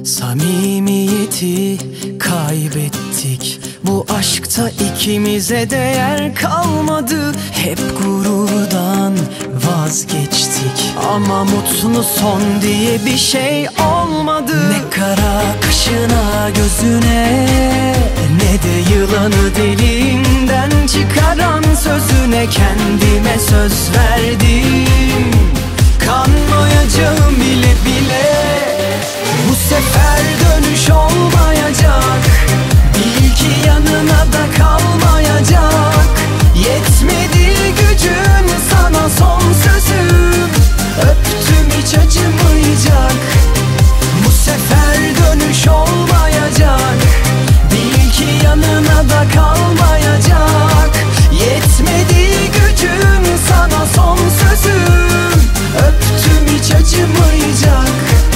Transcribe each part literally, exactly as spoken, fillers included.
Samimiyeti kaybettik. Bu aşkta ikimize değer kalmadı. Hep gururdan vazgeçtik. Ama mutlu son diye bir şey olmadı. Ne kara kaşına gözüne, ne de yılanı dilinden çıkaran sözüne kendime söz verdim. Kanmayacağım bile bile. Bu sefer dönüş olmayacak. Bil ki yanına da kalmayacak. Yetmedi gücün, sana son sözüm. Öptüm hiç acımayacak. Bu sefer dönüş olmayacak. Bil ki yanına da kalmayacak. Yetmedi gücün, sana son sözüm. Öptüm hiç acımayacak.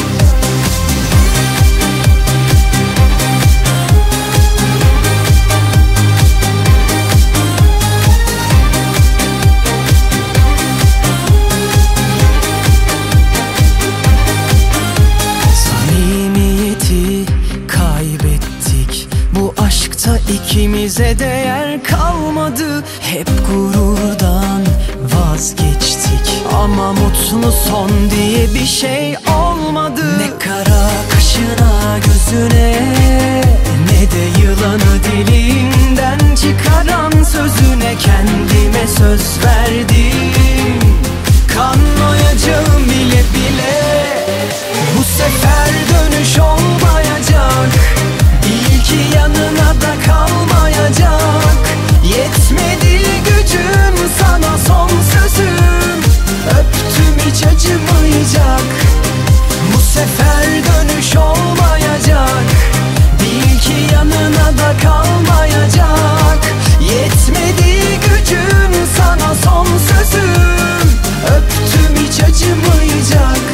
İkimize değer kalmadı. Hep gururdan vazgeçtik. Ama mutlu son diye bir şey olmadı. Ne kara kaşına gözüne, ne de yılanı dilinden çıkaran sözüne kendime söz verdim. Kanmayacağım bile bile. Bu sefer dönüş olmayacak. Bil ki yanına da kalmayacak. Yetmedi gücüm, sana son sözüm. Öptüm hiç acımayacak. Bu sefer dönüş olmayacak. Bil ki yanına da kalmayacak. Yetmedi gücüm, sana son sözüm. Öptüm hiç acımayacak.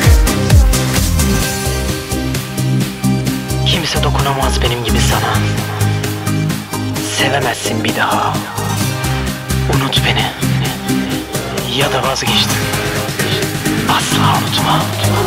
Kimse dokunamaz benim gibi sana. Sevemezsin bir daha. Unut beni. Ya da vazgeçtim. Asla unutma.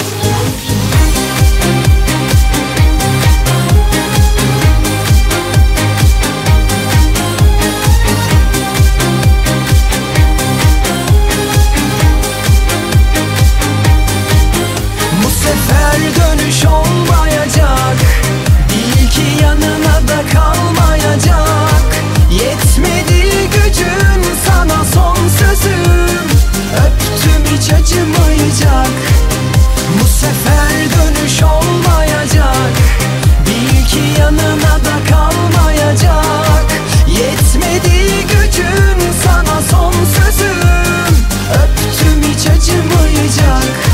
Bu sefer dönüş olmayacak. Bil ki yanına da kalmayacak. Yetmedi gücün, sana son sözüm. Öptüm hiç acımayacak. Bu sefer dönüş olmayacak. Bil ki yanına da kalmayacak. Yetmedi gücün, sana son sözüm. Öptüm hiç acımayacak.